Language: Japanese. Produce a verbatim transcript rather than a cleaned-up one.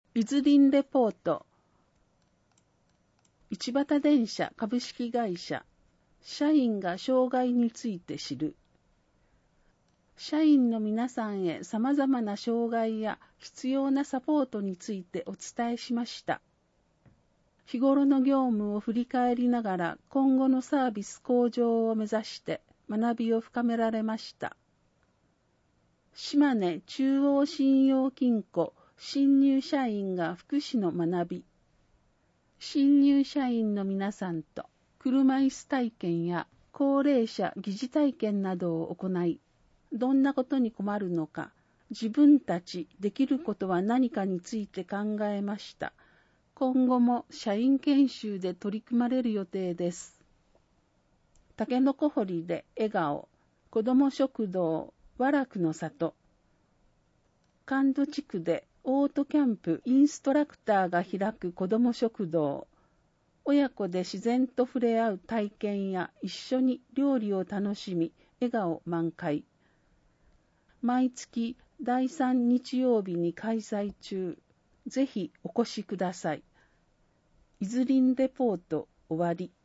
いずりんレポート。一畑電車株式会社。社員が障害について知る。社員の皆さんへ様々な障害や必要なサポートについてお伝えしました。日頃の業務を振り返りながら今後のサービス向上を目指して学びを深められました。島根中央信用金庫新入社員が福祉の学び。新入社員の皆さんと車椅子体験や高齢者疑似体験などを行い、どんなことに困るのか、自分たちできることは何かについて考えました。今後も社員研修で取り組まれる予定です。たけのこ掘りで笑顔、子ども食堂、和楽の里。関戸地区でオートキャンプインストラクターが開く子ども食堂。親子で自然と触れ合う体験や一緒に料理を楽しみ、笑顔満開。毎月だいさん日曜日に開催中。ぜひお越しください。いずりんレポート終わり。